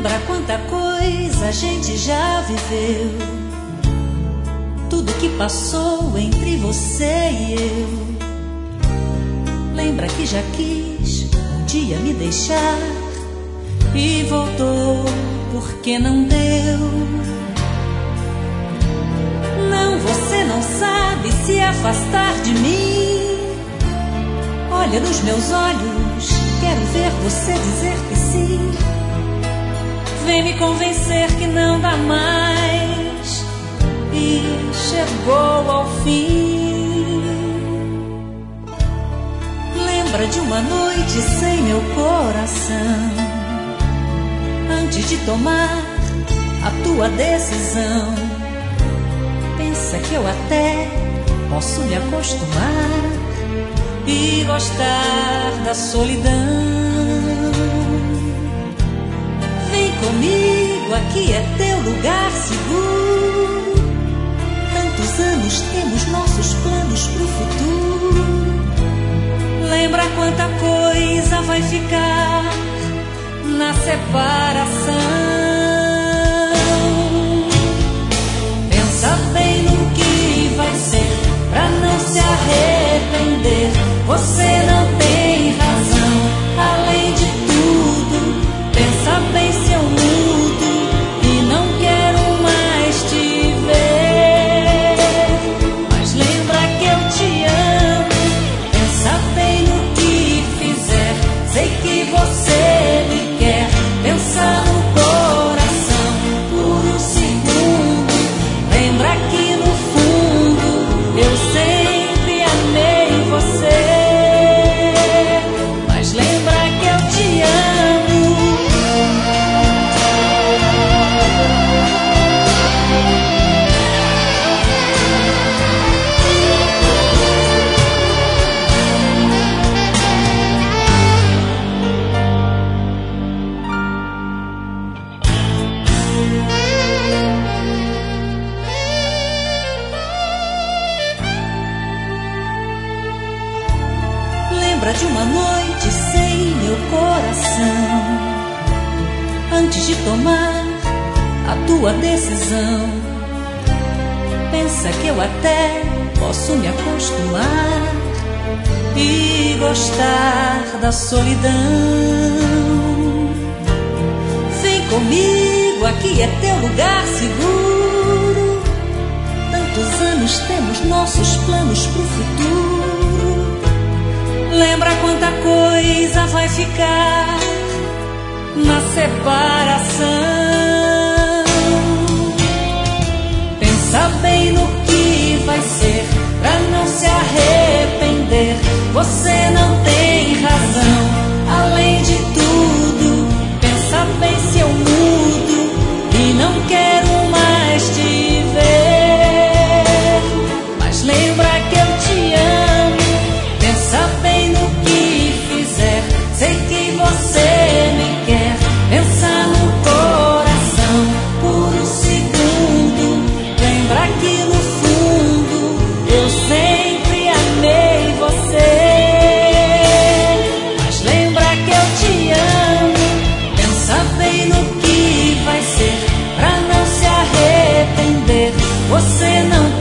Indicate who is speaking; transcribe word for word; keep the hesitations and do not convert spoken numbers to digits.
Speaker 1: Lembra quanta coisa a gente já viveu, tudo que passou entre você e eu. Lembra que já quis um dia me deixar e voltou porque não deu. Não, você não sabe se afastar de mim. Olha nos meus olhos, quero ver você dizer que sim. Vem me convencer que não dá mais e chegou ao fim. Lembra de uma noite sem meu coração, antes de tomar a tua decisão. Pensa que eu até posso me acostumar e gostar da solidão. Vem comigo, aqui é teu lugar seguro. Tantos anos temos nossos planos pro futuro. Lembra quanta coisa vai ficar na separação. Pensa bem no que vai ser pra não se arrepender. Você não tem razão, além de tudo. Pensa bem se eu mudo e não quero mais te ver. Mas lembra que eu te amo. Pensa bem no que fizer. Sei que você me quer. Pensa no coração por um segundo. Lembra que no fundo eu sempre amei você. Mas lembra que eu te amo. Lembra de uma noite sem meu coração, antes de tomar a tua decisão. Pensa que eu até posso me acostumar e gostar da solidão. Vem comigo, aqui é teu lugar seguro. Tantos anos temos nossos planos pro futuro. Lembra quanta coisa vai ficar na separação. Pensa bem no que vai ser pra não se arrepender. Você não tem razão, além de tudo. Pensa bem se eu mudo e não quero mais te ver. Mas lembra que eu te amo. Pensa bem no que fizer. Sei que você me quer. Pensa no coração por um segundo. Lembra que no fundo eu sempre amei você. Mas lembra que eu te amo. Pensa bem no que vai ser pra não se arrepender. Você não